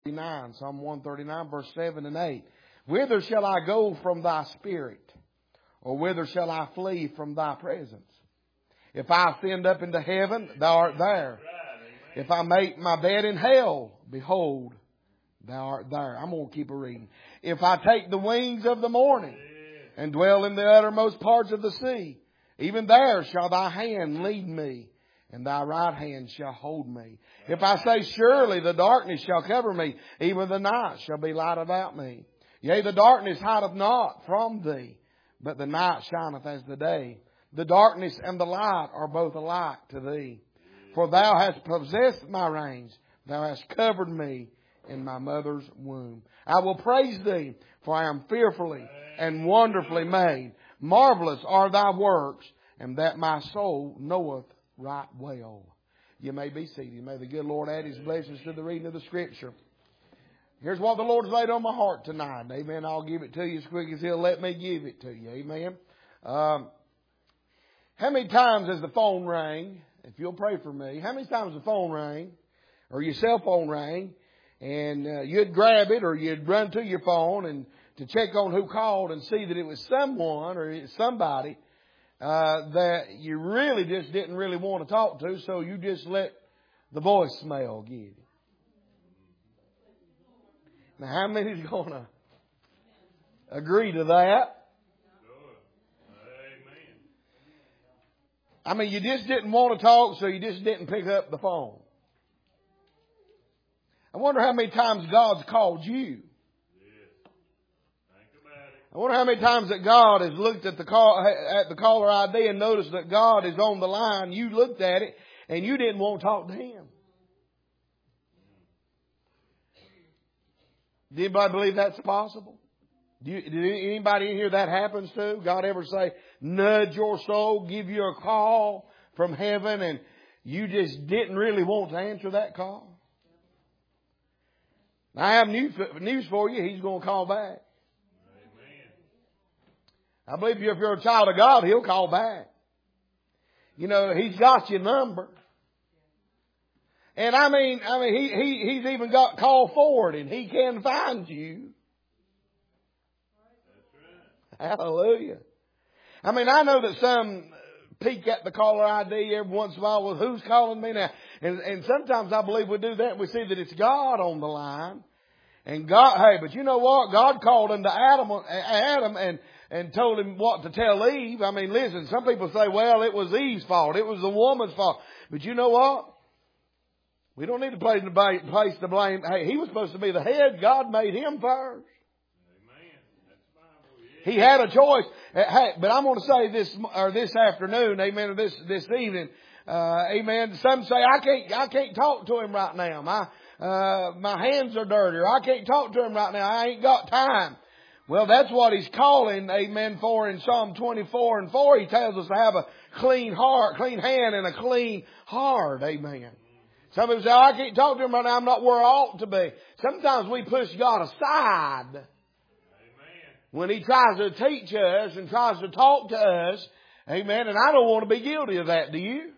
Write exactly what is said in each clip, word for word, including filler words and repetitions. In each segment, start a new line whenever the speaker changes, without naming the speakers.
thirty-nine, Psalm one thirty-nine, verse seven and eight. Whither shall I go from thy spirit? Or whither shall I flee from thy presence? If I ascend up into heaven, thou art there. If I make my bed in hell, behold, thou art there. I'm going to keep a reading. If I take the wings of the morning and dwell in the uttermost parts of the sea, even there shall thy hand lead me, and thy right hand shall hold me. If I say, surely the darkness shall cover me, even the night shall be light about me. Yea, the darkness hideth not from thee, but the night shineth as the day. The darkness and the light are both alike to thee. For thou hast possessed my reins, thou hast covered me in my mother's womb. I will praise thee, for I am fearfully and wonderfully made. Marvelous are thy works, and that my soul knoweth right well. You may be seated. May the good Lord add His blessings to the reading of the Scripture. Here's what the Lord has laid on my heart tonight. Amen. I'll give it to you as quick as He'll let me give it to you. Amen. Um, how many times has the phone rang? If you'll pray for me. How many times the phone rang or your cell phone rang and uh, you'd grab it or you'd run to your phone and to check on who called and see that it was someone or somebody uh, that you really just didn't really want to talk to, so you just let the voicemail get it. Now, how many's going to agree to that? I mean, you just didn't want to talk, so you just didn't pick up the phone. I wonder how many times God's called you. I wonder how many times that God has looked at the call, at the caller I D and noticed that God is on the line. You looked at it and you didn't want to talk to Him. Did anybody believe that's possible? Do you, did anybody in here that happens to? God ever say, nudge your soul, give you a call from heaven, and you just didn't really want to answer that call? Now, I have news, news for you. He's going to call back. Amen. I believe if you're a child of God, He'll call back. You know, He's got your number. And I mean, I mean, he, he, He's even got call forward, and He can find you. Hallelujah. I mean, I know that some peek at the caller I D every once in a while with who's calling me now. And, and sometimes I believe we do that and we see that it's God on the line. And God, hey, but you know what? God called unto Adam, Adam and, and told him what to tell Eve. I mean, listen, some people say, well, it was Eve's fault. It was the woman's fault. But you know what? We don't need to place the blame. Hey, he was supposed to be the head. God made him first. He had a choice. Hey, but I'm going to say this, or this afternoon, amen, or this, this evening, uh, amen. Some say, I can't, I can't talk to him right now. My, uh, my hands are dirty, or I can't talk to him right now. I ain't got time. Well, that's what He's calling, amen, for in Psalm twenty-four and four. He tells us to have a clean heart, clean hand and a clean heart, amen. Some people say, oh, I can't talk to him right now. I'm not where I ought to be. Sometimes we push God aside when He tries to teach us and tries to talk to us. Amen. And I don't want to be guilty of that. Do you? Amen.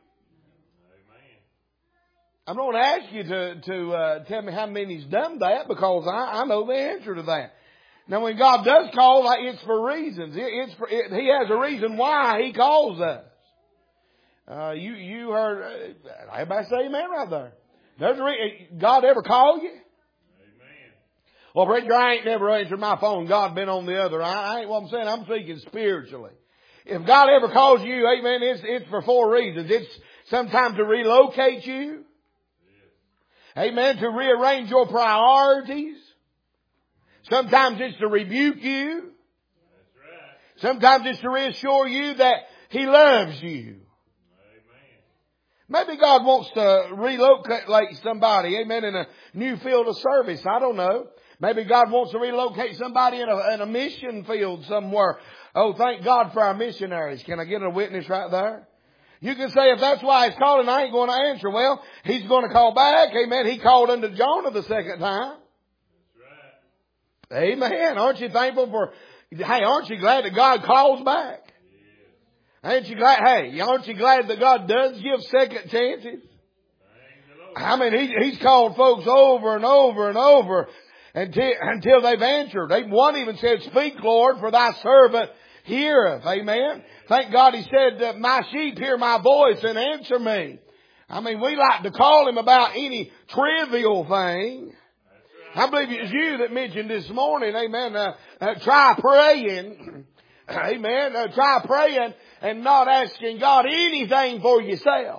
I'm not going to ask you to, to uh, tell me how many's done that, because I, I know the answer to that. Now, when God does call, like, it's for reasons. It, it's for, it, He has a reason why He calls us. Uh, you, you heard, uh, everybody say amen right there. There's a re- God ever call you? Well, Preacher, I ain't never answered my phone. God been on the other. I ain't what I'm saying. I'm speaking spiritually. If God ever calls you, amen, it's, it's for four reasons. It's sometimes to relocate you. Amen. To rearrange your priorities. Sometimes it's to rebuke you. Sometimes it's to reassure you that He loves you. Maybe God wants to relocate somebody, amen, in a new field of service. I don't know. Maybe God wants to relocate somebody in a, in a mission field somewhere. Oh, thank God for our missionaries. Can I get a witness right there? You can say, if that's why He's calling, I ain't going to answer. Well, He's going to call back. Amen. He called unto Jonah the second time. That's right. Amen. Aren't you thankful for, hey, aren't you glad that God calls back? Yes. Ain't you glad, hey, aren't you glad that God does give second chances? I mean, he, he's called folks over and over and over until, until they've answered. They, one even said, speak, Lord, for thy servant heareth. Amen. Thank God he said, my sheep hear my voice and answer me. I mean, we like to call him about any trivial thing. I believe it was you that mentioned this morning, amen, uh, uh, try praying, amen, uh, try praying and not asking God anything for yourself.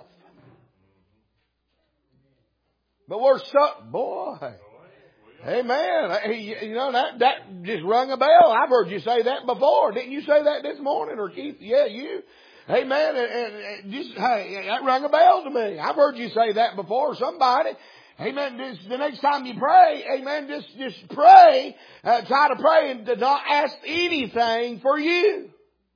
But we're so, boy, amen, you know, that, that just rung a bell. I've heard you say that before. Didn't you say that this morning, or Keith? Yeah, you. Amen. And, and, and just, hey, that rung a bell to me. I've heard you say that before. Somebody. Amen. Just, the next time you pray, amen, just, just pray. Uh, try to pray and to not ask anything for you.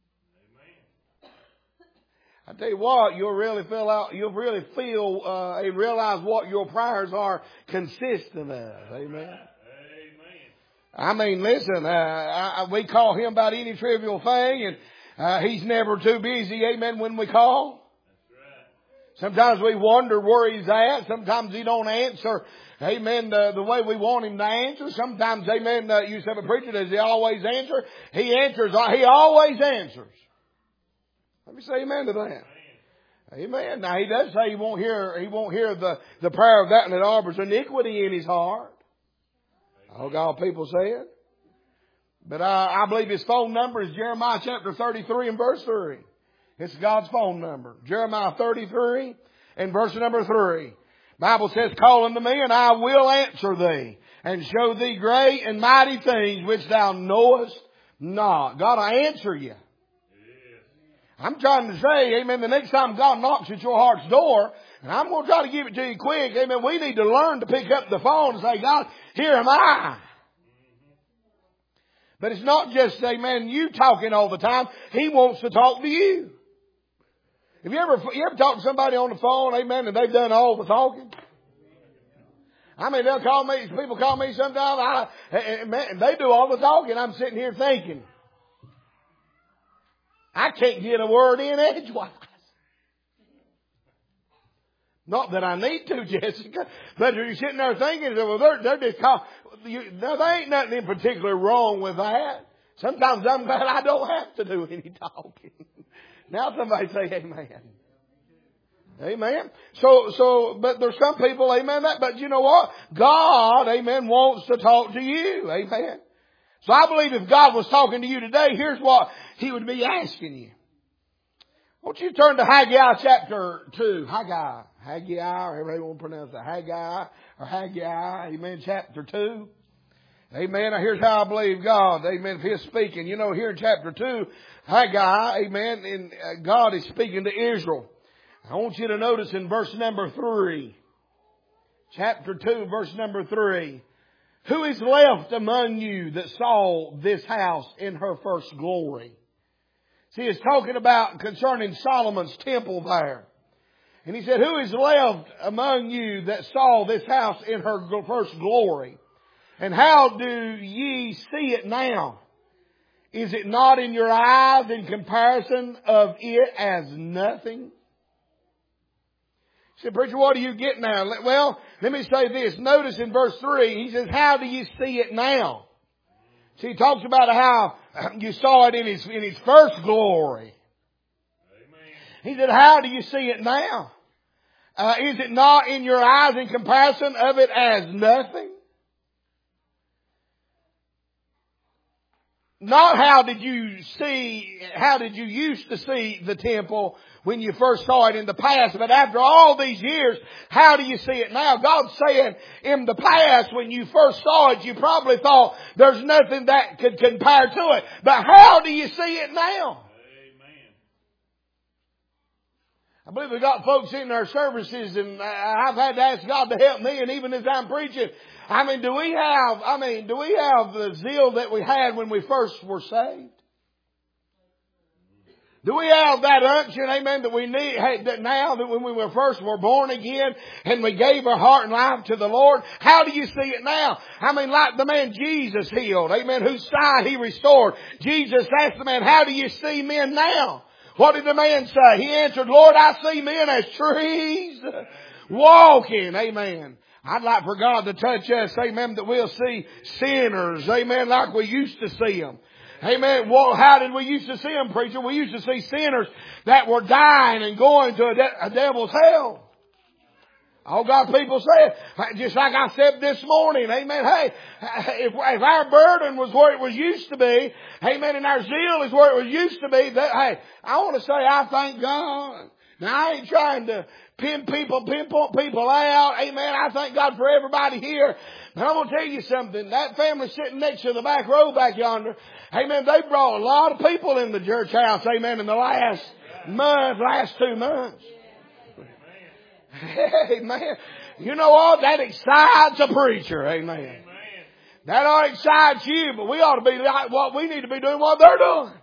I tell you what, you'll really feel out, you'll really feel, uh, and realize what your prayers are consistent of. Amen. I mean, listen, uh, I, we call him about any trivial thing, and uh, he's never too busy, amen, when we call. Sometimes we wonder where he's at. Sometimes he don't answer, amen, the, the way we want him to answer. Sometimes, amen, uh, you say, a preacher, does he always answer? He answers, he always answers. Let me say amen to that. Amen. Now he does say he won't hear, he won't hear the, the prayer of that and that harbors iniquity in his heart. Oh, God, people say it. But I, I believe his phone number is Jeremiah chapter thirty-three and verse three. It's God's phone number. Jeremiah thirty-three and verse number three. Bible says, call unto me and I will answer thee and show thee great and mighty things which thou knowest not. God, I answer you. I'm trying to say, amen, the next time God knocks at your heart's door, and I'm going to try to give it to you quick, amen, we need to learn to pick up the phone and say, God, here am I. But it's not just, amen, you talking all the time. He wants to talk to you. Have you ever, you ever talked to somebody on the phone, amen, and they've done all the talking? I mean, they'll call me, people call me sometimes, I, and they do all the talking. I'm sitting here thinking, I can't get a word in edgewise. Not that I need to, Jessica, but you're sitting there thinking, well, they're, they're just call, you, there ain't nothing in particular wrong with that. Sometimes I'm glad I don't have to do any talking. Now somebody say amen. Amen. So, so, but there's some people, amen, that, but you know what? God, amen, wants to talk to you. Amen. So I believe if God was talking to you today, here's what He would be asking you. Won't you turn to Haggai chapter two? Haggai. Haggai, or however you want to pronounce it. Haggai, or Haggai, amen, chapter two. Amen. Now here's how I believe God, amen, if He's speaking. You know, here in chapter two, Haggai, amen, and God is speaking to Israel. I want you to notice in verse number three. Chapter two, verse number three. Who is left among you that saw this house in her first glory? See, it's talking about concerning Solomon's temple there. And he said, who is left among you that saw this house in her first glory? And how do ye see it now? Is it not in your eyes in comparison of it as nothing? He said, preacher, what are you getting at? Well, let me say this. Notice in verse three, he says, how do you see it now? See, he talks about how you saw it in its, in its first glory. Amen. He said, how do you see it now? Uh, is it not in your eyes in comparison of it as nothing? Not how did you see, how did you used to see the temple when you first saw it in the past, but after all these years, how do you see it now? God's saying in the past when you first saw it, you probably thought there's nothing that could compare to it. But how do you see it now? Amen. I believe we've got folks in our services, and I've had to ask God to help me, and even as I'm preaching, I mean, do we have, I mean, do we have the zeal that we had when we first were saved? Do we have that unction, amen, that we need, that now that when we were first were born again and we gave our heart and life to the Lord? How do you see it now? I mean, like the man Jesus healed, amen, whose sight He restored. Jesus asked the man, how do you see men now? What did the man say? He answered, Lord, I see men as trees walking. Amen. I'd like for God to touch us. Amen. That we'll see sinners. Amen. Like we used to see them. Amen. Well, how did we used to see them, preacher? We used to see sinners that were dying and going to a, de- a devil's hell. Oh, God, people say it. Just like I said this morning. Amen. Hey, if, if our burden was where it was used to be, amen, and our zeal is where it was used to be, that, hey, I want to say I thank God. Now, I ain't trying to pin people, pinpoint people out. Amen. I thank God for everybody here. But I'm going to tell you something. That family sitting next to the back row back yonder, amen, they brought a lot of people in the church house, amen, in the last month, last two months. Amen. You know what? That excites a preacher. Amen. That ought to excite you, but we ought to be like what we need to be doing what they're doing.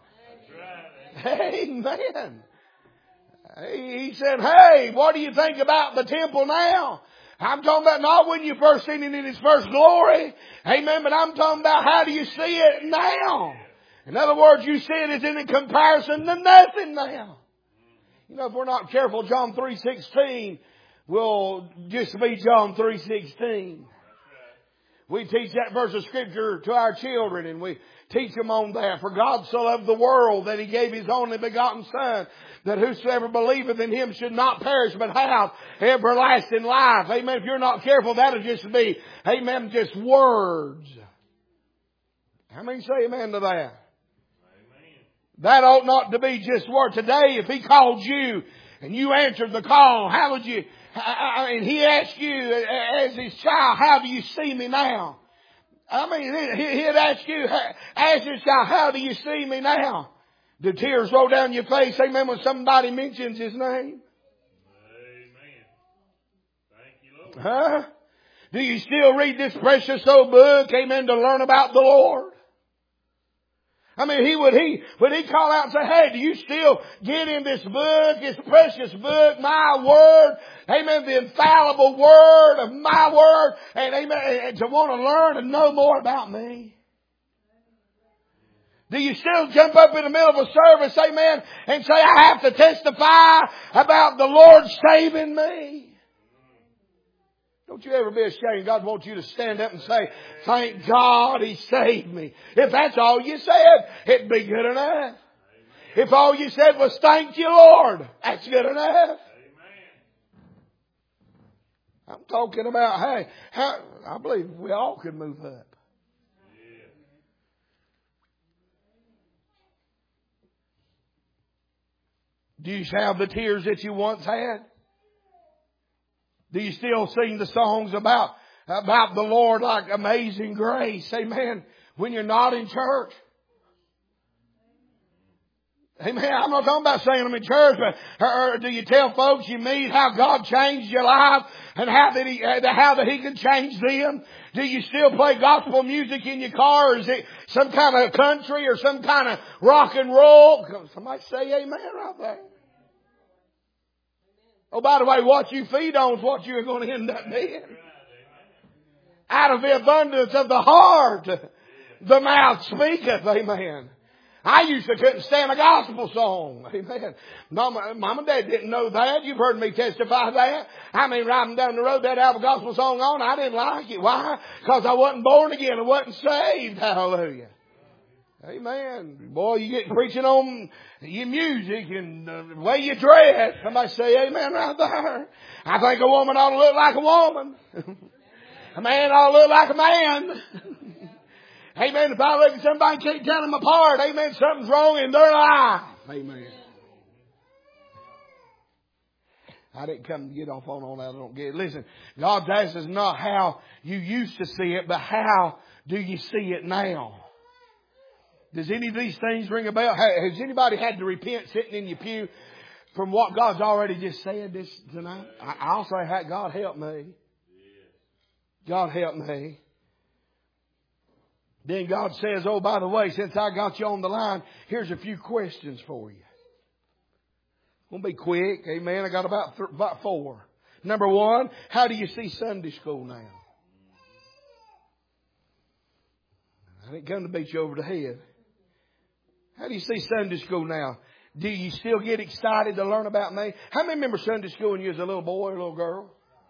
Amen. He said, hey, what do you think about the temple now? I'm talking about not when you first seen it in its first glory. Amen. But I'm talking about how do you see it now? In other words, you see it as in comparison to nothing now. You know, if we're not careful, John three sixteen will just be John three sixteen. We teach that verse of Scripture to our children, and we teach them on that. For God so loved the world that He gave His only begotten Son, that whosoever believeth in Him should not perish but have everlasting life. Amen. If you're not careful, that'll just be, amen, just words. How many say amen to that? Amen. That ought not to be just word. Today, if He called you and you answered the call, how would you, and He asked you as His child, how do you see me now? I mean, He'd ask you, ask His child, how do you see me now? Do tears roll down your face, amen, when somebody mentions His name? Amen. Thank you, Lord. Huh? Do you still read this precious old book, amen, to learn about the Lord? I mean, he would he would he call out and say, hey, do you still get in this book, this precious book, my word, amen, the infallible word of my word, and amen, and to want to learn and know more about me? Do you still jump up in the middle of a service, amen, and say, I have to testify about the Lord saving me? Don't you ever be ashamed. God wants you to stand up and say, thank God He saved me. If that's all you said, it'd be good enough. If all you said was, thank you, Lord, that's good enough. I'm talking about, hey, how, I believe we all could move up. Do you have the tears that you once had? Do you still sing the songs about, about the Lord like Amazing Grace? Amen. When you're not in church. Amen. I'm not talking about singing them in church, but or, or do you tell folks you meet how God changed your life and how that He, how that He can change them? Do you still play gospel music in your car, or is it some kind of country or some kind of rock and roll? Somebody say amen right there. Oh, by the way, what you feed on is what you're going to end up being. Out of the abundance of the heart, the mouth speaketh. Amen. I used to couldn't stand a gospel song. Amen. Mama, Mom and Dad didn't know that. You've heard me testify that. I mean, riding down the road, they'd have a gospel song on. I didn't like it. Why? Because I wasn't born again. I wasn't saved. Hallelujah. Amen. Boy, you get preaching on your music and the way you dress. Somebody say amen right there. I think a woman ought to look like a woman. A man ought to look like a man. Amen. If I look at somebody and can't tell them apart, amen, something's wrong in their life. Amen. I didn't come to get off on all that. I don't get it. Listen, God's asked us not how you used to see it, but how do you see it now? Does any of these things ring a bell? Has anybody had to repent sitting in your pew from what God's already just said this tonight? I'll say, God help me. God help me. Then God says, oh, by the way, since I got you on the line, here's a few questions for you. I'm going to be quick. Amen. I got about, th- about four. Number one, how do you see Sunday school now? I didn't come to beat you over the head. How do you see Sunday school now? Do you still get excited to learn about me? How many remember Sunday school when you was a little boy or a little girl?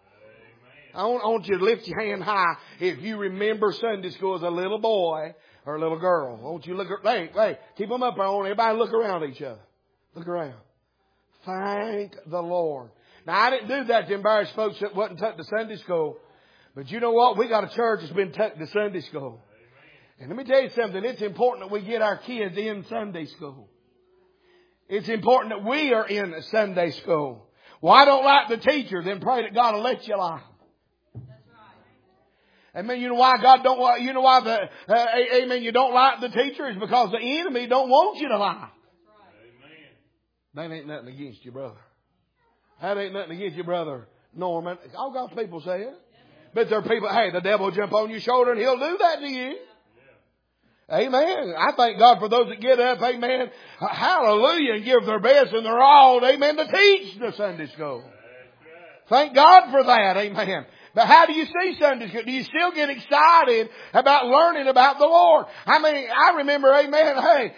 I want, I want you to lift your hand high if you remember Sunday school as a little boy or a little girl. I want you to look, hey, hey, keep them up. I want everybody to look around each other. Look around. Thank the Lord. Now, I didn't do that to embarrass folks that wasn't tucked to Sunday school. But you know what? We got a church that's been tucked to Sunday school. And let me tell you something. It's important that we get our kids in Sunday school. It's important that we are in Sunday school. Well, I don't like the teacher. Then pray that God will let you like them. That's right. Amen. You know why God don't want, you know why the, uh, amen, you don't like the teacher is because the enemy don't want you to lie. That's right. Amen. That ain't nothing against you, brother. That ain't nothing against you, brother Norman. All God's people say it. But there are people, hey, the devil will jump on your shoulder and he'll do that to you. Amen. I thank God for those that get up, amen, hallelujah, and give their best and their all, amen, to teach the Sunday school. Thank God for that, amen. But how do you see Sunday school? Do you still get excited about learning about the Lord? I mean, I remember, amen, hey,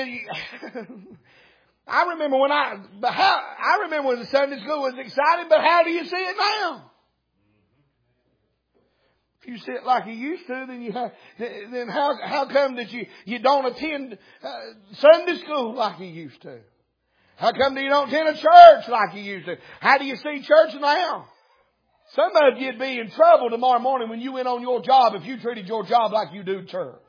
I remember when I, how, I remember when the Sunday school was exciting, but how do you see it now? If you see it like you used to, then you have, then how how come that you you don't attend uh, Sunday school like you used to? How come that you don't attend a church like you used to? How do you see church now? Some of you'd be in trouble tomorrow morning when you went on your job if you treated your job like you do church.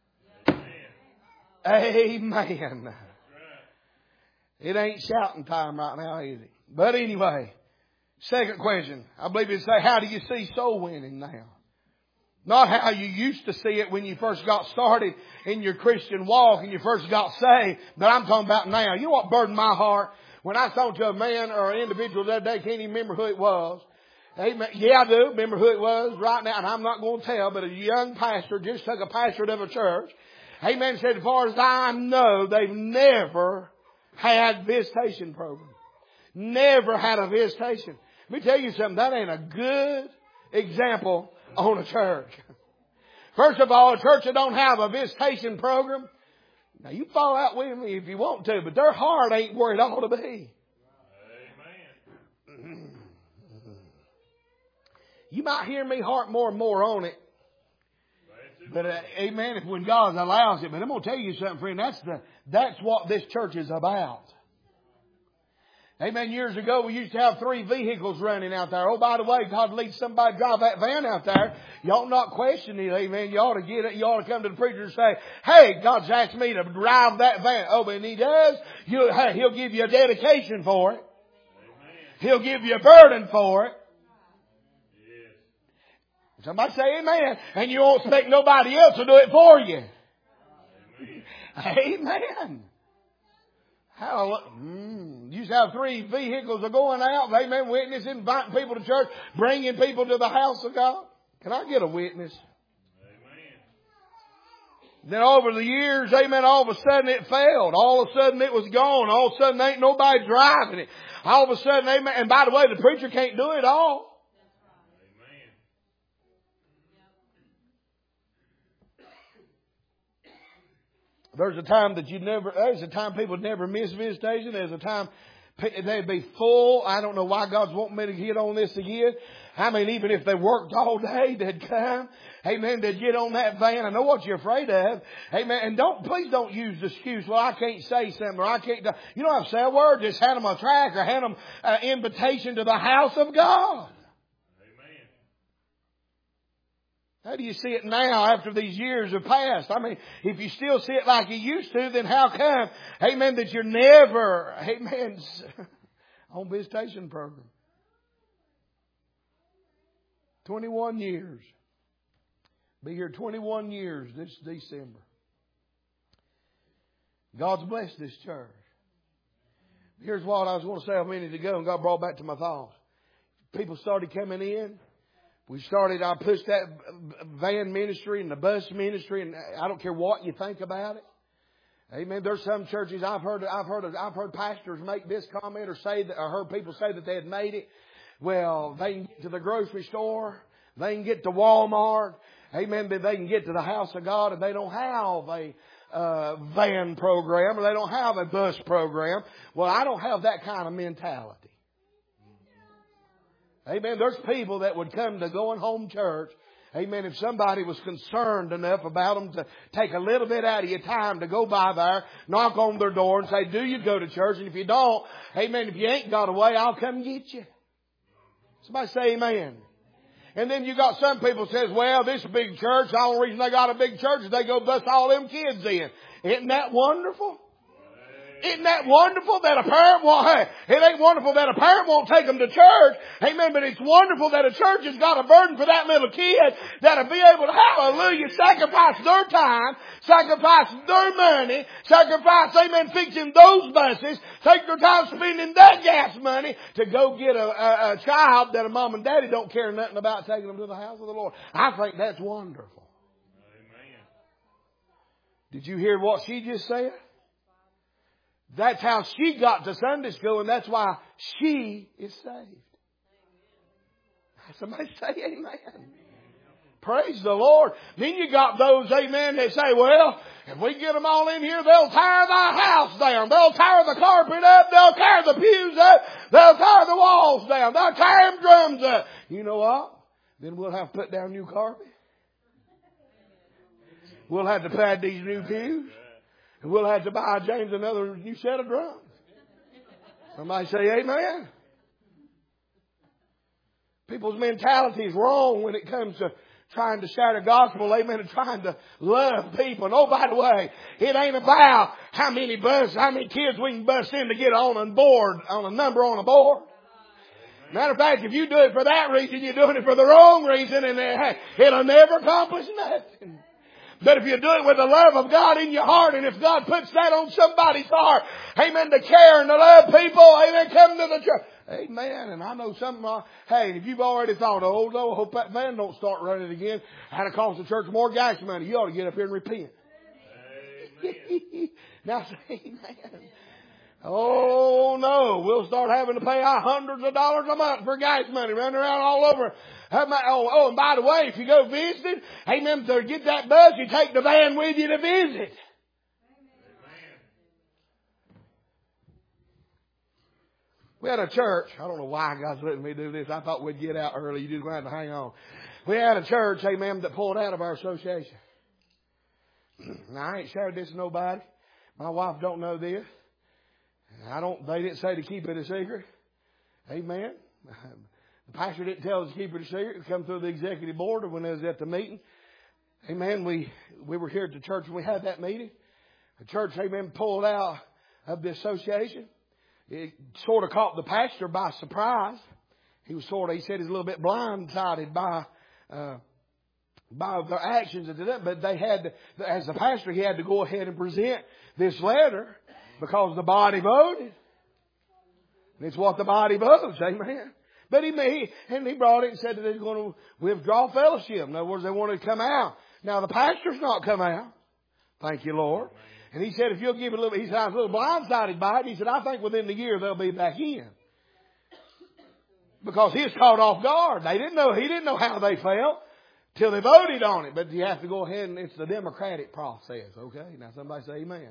Amen. Amen. It ain't shouting time right now, is it? But anyway, second question. I believe it'd say, how do you see soul winning now? Not how you used to see it when you first got started in your Christian walk and you first got saved, but I'm talking about now. You know what burdened my heart? When I talked to a man or an individual the other day, can't even remember who it was. Amen. Yeah, I do. Remember who it was right now, and I'm not going to tell, but a young pastor just took a pastorate of a church. Amen. Said, as far as I know, they've never had visitation program. Never had a visitation. Let me tell you something. That ain't a good example on a church. First of all, a church that don't have a visitation program. Now you fall out with me if you want to, but their heart ain't where it ought to be. Amen. You might hear me harp more and more on it. But uh, amen, if when God allows it. But I'm going to tell you something, friend. That's the that's what this church is about. Amen. Years ago, we used to have three vehicles running out there. Oh, by the way, God leads somebody to drive that van out there. You ought not question it. Amen. You ought to get it. You ought to come to the preacher and say, hey, God's asked me to drive that van. Oh, but He does. You, hey, He'll give you a dedication for it. Amen. He'll give you a burden for it. Yes. Somebody say amen. And you won't expect nobody else to do it for you. Amen. Amen. Hallelujah. Mm. You used to have three vehicles are going out. Amen. Witnessing, inviting people to church, bringing people to the house of God. Can I get a witness? Amen. Then over the years, amen, all of a sudden it failed. All of a sudden it was gone. All of a sudden ain't nobody driving it. All of a sudden, amen. And by the way, the preacher can't do it all. There's a time that you never, there's a time people never miss visitation. There's a time they'd be full. I don't know why God's wanting me to get on this again. I mean, even if they worked all day, they'd come. Amen. They'd get on that van. I know what you're afraid of. Amen. And don't, please don't use the excuse, well, I can't say something or I can't, you don't have to say a word. Just hand them a tract or hand them an invitation to the house of God. How do you see it now after these years have passed? I mean, if you still see it like you used to, then how come, amen, that you're never, amen, on visitation program? twenty-one years. Be here twenty-one years this December. God's blessed this church. Here's what I was going to say a minute ago and God brought back to my thoughts. People started coming in. We started, I pushed that van ministry and the bus ministry, and I don't care what you think about it. Amen. There's some churches I've heard, I've heard, I've heard pastors make this comment or say that, or heard people say that they had made it. Well, they can get to the grocery store, they can get to Walmart, amen. But they can get to the house of God, and they don't have a uh, van program or they don't have a bus program. Well, I don't have that kind of mentality. Amen. There's people that would come to going home church. Amen. If somebody was concerned enough about them to take a little bit out of your time to go by there, knock on their door and say, do you go to church? And if you don't, amen, if you ain't got away, I'll come get you. Somebody say amen. And then you got some people says, well, this is a big church. The only reason they got a big church is they go bust all them kids in. Isn't that wonderful? Isn't that wonderful that a parent won't, hey, it ain't wonderful that a parent won't take them to church. Amen. But it's wonderful that a church has got a burden for that little kid that'll be able to, hallelujah, sacrifice their time, sacrifice their money, sacrifice, amen, fixing those buses, take their time spending that gas money to go get a, a, a child that a mom and daddy don't care nothing about taking them to the house of the Lord. I think that's wonderful. Amen. Did you hear what she just said? That's how she got to Sunday school, and that's why she is saved. Somebody say amen. Praise the Lord. Then you got those, amen, that say, well, if we get them all in here, they'll tear the house down. They'll tear the carpet up. They'll tear the pews up. They'll tear the walls down. They'll tear them drums up. You know what? Then we'll have to put down new carpet. We'll have to pad these new pews. And we'll have to buy James another new set of drums. Somebody say amen. People's mentality is wrong when it comes to trying to share the gospel, amen, and trying to love people. And oh, by the way, it ain't about how many bus, how many kids we can bust in to get on a board, on a number on a board. Matter of fact, if you do it for that reason, you're doing it for the wrong reason, and it'll never accomplish nothing. But if you do it with the love of God in your heart, and if God puts that on somebody's heart, amen, to care and to love people, amen, come to the church. Amen. And I know something, uh, hey, if you've already thought, oh, no, hope that van don't start running again, had to cost the church more gas money, you ought to get up here and repent. Amen. Now say amen. Oh, no, we'll start having to pay out hundreds of dollars a month for gas money, running around all over. Oh, oh, and by the way, if you go visiting, amen, to get that bus, you take the van with you to visit. Amen. We had a church. I don't know why God's letting me do this. I thought we'd get out early. You just going to have to hang on. We had a church, amen, that pulled out of our association. Now, I ain't shared this with nobody. My wife don't know this. I don't, they didn't say to keep it a secret. Amen. The pastor didn't tell us to keep it a secret. It come through the executive board when I was at the meeting. Amen. We, we were here at the church and we had that meeting. The church, amen, pulled out of the association. It sort of caught the pastor by surprise. He was sort of, he said he's a little bit blindsided by, uh, by their actions. But they had, to, as the pastor, he had to go ahead and present this letter because the body voted. And it's what the body votes. Amen. But he, he and he brought it and said that they're going to withdraw fellowship. In other words, they wanted to come out. Now the pastor's not come out. Thank you, Lord. And he said, if you'll give it a little, he said, I was a little blindsided by it. He said, I think within the year they'll be back in. Because he was caught off guard. They didn't know, he didn't know how they felt till they voted on it. But you have to go ahead and it's the democratic process. Okay. Now somebody say amen.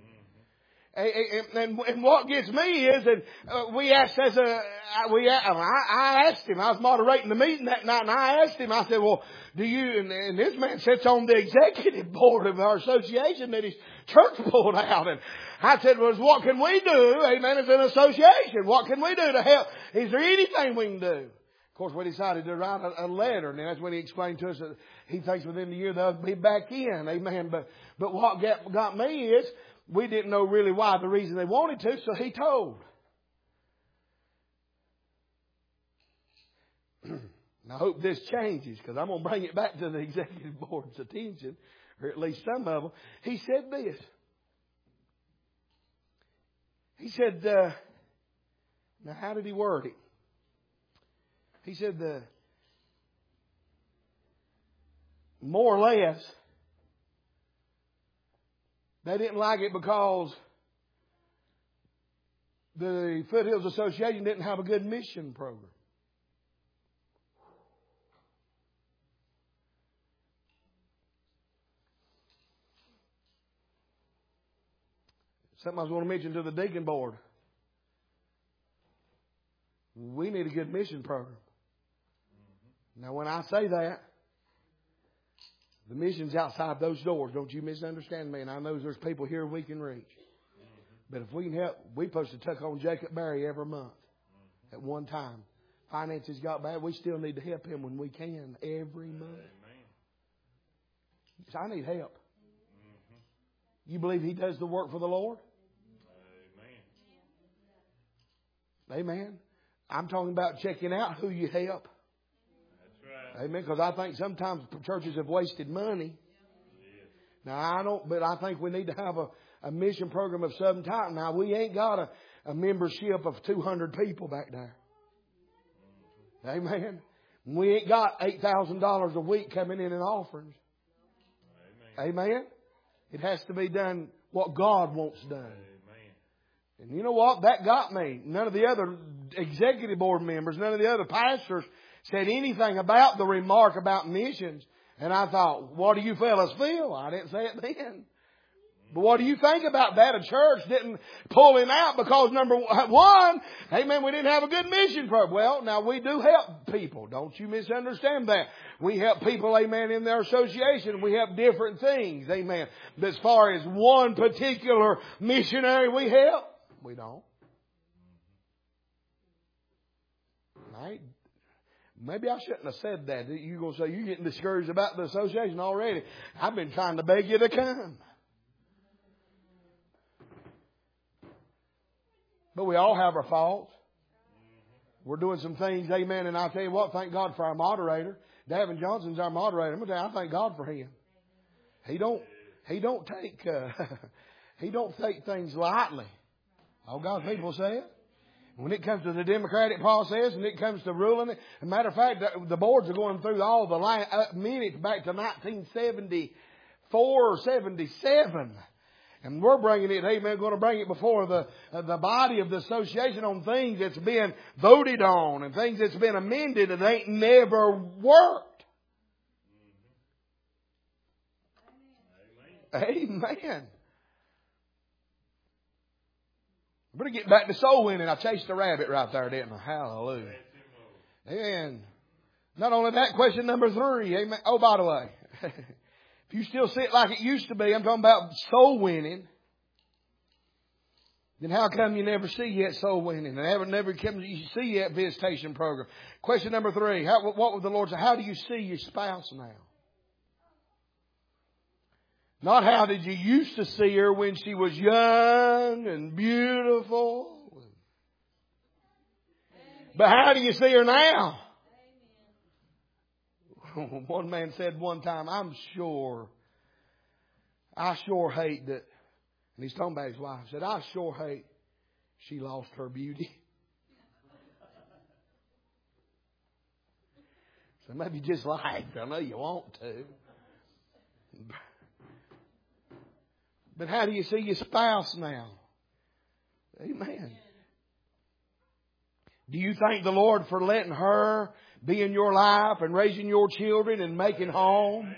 And, and what gets me is that uh, we asked as a we I, I asked him. I was moderating the meeting that night, and I asked him. I said, "Well, do you?" And, and this man sits on the executive board of our association that his church pulled out. And I said, "Well, what can we do? Amen. As an association, what can we do to help? Is there anything we can do?" Of course, we decided to write a, a letter, and that's when he explained to us that he thinks within the year they'll be back in. Amen. But but what got, got me is, we didn't know really why, the reason they wanted to, so he told. I hope this changes, because I'm going to bring it back to the executive board's attention, or at least some of them. He said this. He said, uh, now how did he word it? He said, the more or less, they didn't like it because the Foothills Association didn't have a good mission program. Something I was going to mention to the deacon board. We need a good mission program. Now when I say that, the mission's outside those doors. Don't you misunderstand me. And I know there's people here we can reach. But if we can help, we're supposed to tuck on Jacob Berry every month at one time. Finances got bad. We still need to help him when we can every month. So I need help. You believe he does the work for the Lord? Amen. Amen. I'm talking about checking out who you help. That's right. Amen. Because I think sometimes churches have wasted money. Now I don't, but I think we need to have a, a mission program of some type. Now we ain't got a, a membership of two hundred people back there. Amen. We ain't got eight thousand dollars a week coming in in offerings. Amen. Amen. It has to be done what God wants done. Amen. And you know what? That got me. None of the other executive board members, none of the other pastors said anything about the remark about missions. And I thought, what do you fellas feel? I didn't say it then. But what do you think about that? A church didn't pull him out because, number one, amen, we didn't have a good mission program. Well, now we do help people. Don't you misunderstand that. We help people, amen, in their association. We help different things, amen. But as far as one particular missionary we help, we don't. Right? Maybe I shouldn't have said that. You're going to say, you're getting discouraged about the association already. I've been trying to beg you to come. But we all have our faults. We're doing some things, amen. And I'll tell you what, thank God for our moderator. Davin Johnson's our moderator. I'm going to tell you, I thank God for him. He don't, he don't take, uh, he don't take things lightly. All God's people say it. When it comes to the democratic process and it comes to ruling it, as a matter of fact, the boards are going through all the line, uh, minutes back to nineteen seventy-four or seventy-seven. And we're bringing it, amen, going to bring it before the uh, the body of the association on things that's been voted on and things that's been amended and ain't never worked. Amen. Amen. I'm going to get back to soul winning. I chased a rabbit right there, didn't I? Hallelujah. Amen. Not only that, question number three. Amen. Oh, by the way. If you still see it like it used to be, I'm talking about soul winning, then how come you never see yet soul winning? And never, never come, you see yet visitation program? Question number three. How, what would the Lord say? How do you see your spouse now? Not how did you used to see her when she was young and beautiful. But how do you see her now? One man said one time, I'm sure, I sure hate that, and he's talking about his wife, said, I sure hate she lost her beauty. So maybe just like, I know you want to. But how do you see your spouse now? Amen. Do you thank the Lord for letting her be in your life and raising your children and making home?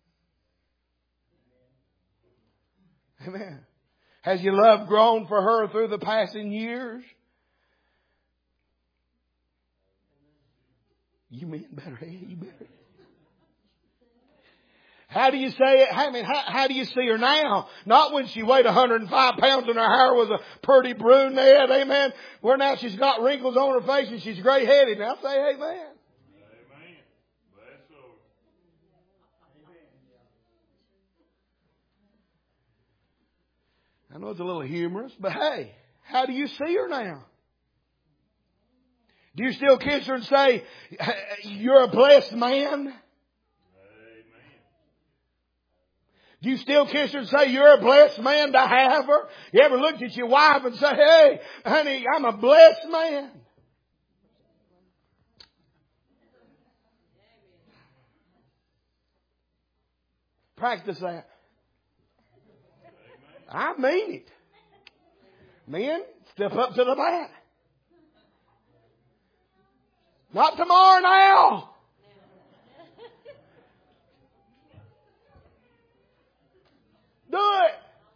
Amen. Has your love grown for her through the passing years? You men better, you better. How do you say it? I mean, how, how do you see her now? Not when she weighed one hundred five pounds and her hair was a pretty brunette, amen. Where now she's got wrinkles on her face and she's gray-headed. Now say amen.
Amen. Bless the Lord.
I know it's a little humorous, but hey, how do you see her now? Do you still kiss her and say, you're a blessed man? Do you still kiss her and say, you're a blessed man to have her? You ever looked at your wife and say, hey, honey, I'm a blessed man? Practice that. I mean it. Men, step up to the bat. Not tomorrow now. Do it.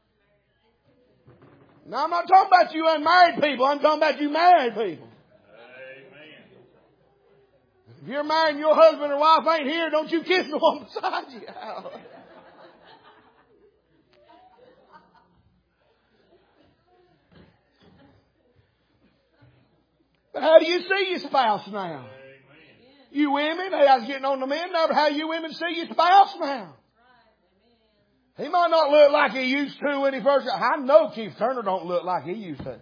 Now, I'm not talking about you unmarried people. I'm talking about you married people.
Amen.
If If you're married and your husband or wife ain't here, don't you kiss the one beside you. But how do you see your spouse now? You women, hey, I was getting on the men now, but how you women see your spouse now? He might not look like he used to when he first got. I know Keith Turner don't look like he used to.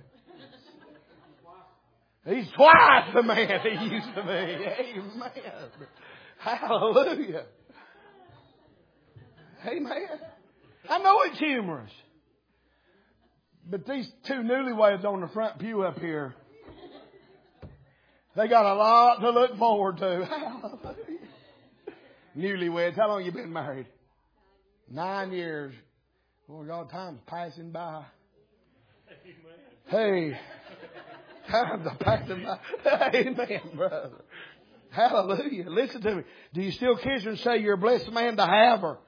He's twice the man he used to be. Amen. Hallelujah. Amen. I know it's humorous. But these two newlyweds on the front pew up here, they got a lot to look forward to. Hallelujah. Newlyweds, how long you been married? Nine years. Oh, God, time's passing by. Hey, time's passing by. Amen, brother. Hallelujah. Listen to me. Do you still kiss her and say you're a blessed man to have her?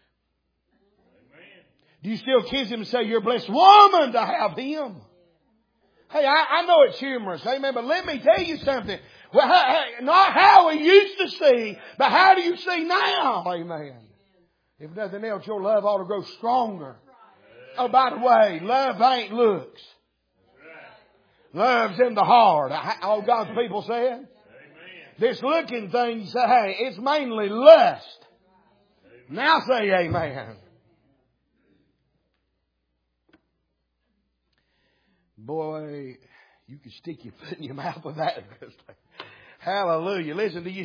Do you still kiss him and say you're a blessed woman to have him? Hey, I, I know it's humorous. Amen. But let me tell you something. Well, how, not how we used to see, but how do you see now? Amen. If nothing else, your love ought to grow stronger. Oh, by the way, love ain't looks. Love's in the heart. All God's people said. This looking thing, you say, hey, it's mainly lust. Now say amen. Boy, you can stick your foot in your mouth with that. Hallelujah. Listen to you.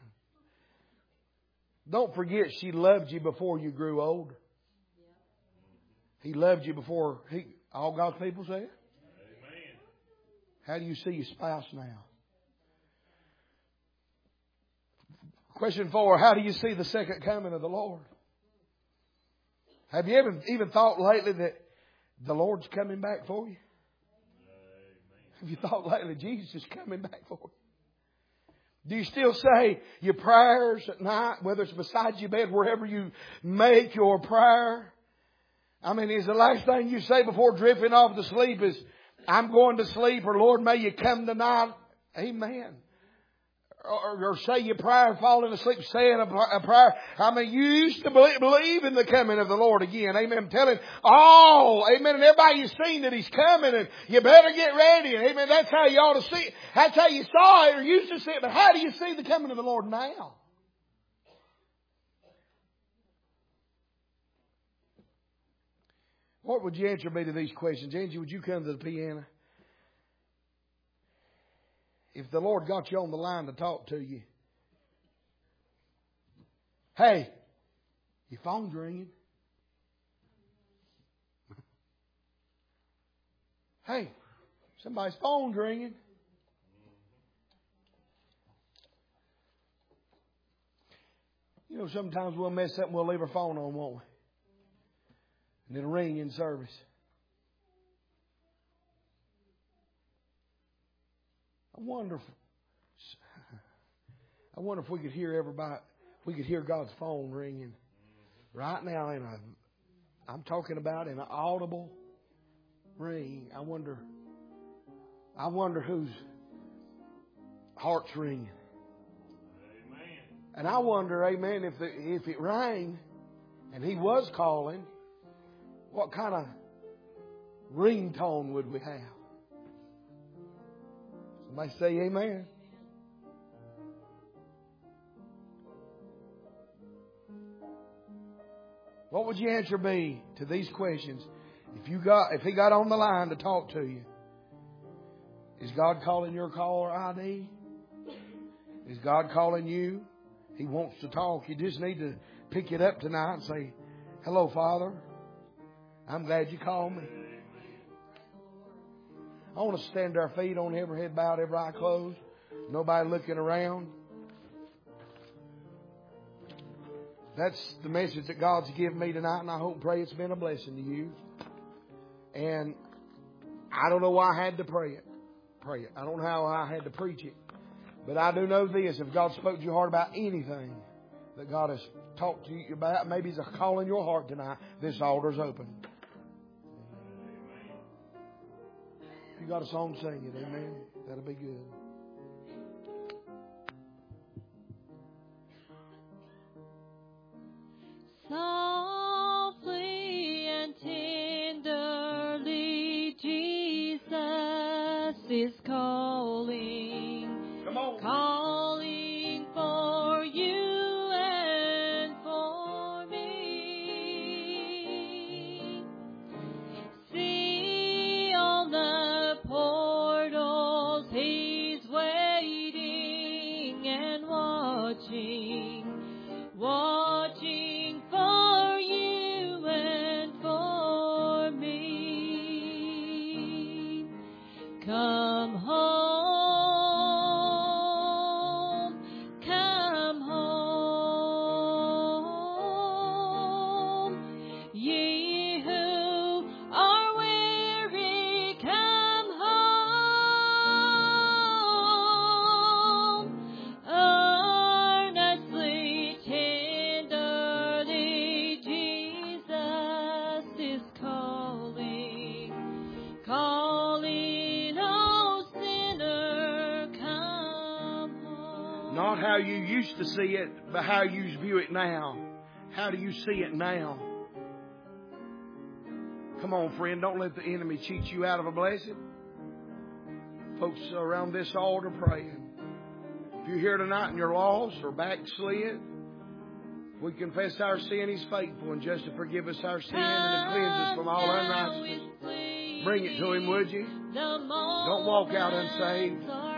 Don't forget she loved you before you grew old. He loved you before he, all God's people say it. Amen. How do you see your spouse now? Question four, how do you see the second coming of the Lord? Have you ever even thought lately that the Lord's coming back for you? Have you thought lately Jesus is coming back for you? Do you still say your prayers at night, whether it's beside your bed, wherever you make your prayer? I mean, is the last thing you say before drifting off to sleep is, I'm going to sleep, or Lord, may you come tonight? Amen. Or, or say your prayer, falling asleep, saying a, a prayer. I mean, you used to believe, believe in the coming of the Lord again. Amen. I'm telling all, amen. And everybody you've seen that He's coming, and you better get ready. And amen. That's how you ought to see it. That's how you saw it or used to see it. But how do you see the coming of the Lord now? What would your answer be to these questions? Angie, would you come to the piano? If the Lord got you on the line to talk to you. Hey, your phone's ringing. Hey, somebody's phone's ringing. You know, sometimes we'll mess up and we'll leave our phone on, won't we? And it'll ring in service. I wonder if, I wonder if we could hear everybody, we could hear God's phone ringing right now in a, I'm talking about in an audible ring. I wonder, I wonder whose heart's ringing. Amen. And I wonder, amen, if the, if it rang and He was calling, what kind of ringtone would we have? Somebody say amen. What would your answer be to these questions? If you got, if He got on the line to talk to you, is God calling your caller I D? Is God calling you? He wants to talk. You just need to pick it up tonight and say, hello, Father. I'm glad you called me. I want to stand our feet on every head bowed, every eye closed. Nobody looking around. That's the message that God's given me tonight, and I hope and pray it's been a blessing to you. And I don't know why I had to pray it. Pray it. I don't know how I had to preach it. But I do know this. If God spoke to your heart about anything that God has talked to you about, maybe He's a call in your heart tonight, this altar's open. If you got a song, sing it. Amen. That'll be good.
Softly and tenderly, Jesus is calling.
Come on.
Calling for you and for me. See on the portals, He's waiting and watching, watching for you and for me. Come home, come home, ye who are weary, come home. Earnestly, tenderly, Jesus is calling, calling, oh sinner, come home.
Not how you used to see it, but how you view it now. How do you see it now? Come on, friend. Don't let the enemy cheat you out of a blessing. Folks around this altar praying. If you're here tonight and you're lost or backslid, we confess our sin. He's faithful and just to forgive us our sin and to cleanse us from all unrighteousness. Bring it to Him, would you? Don't walk out unsaved.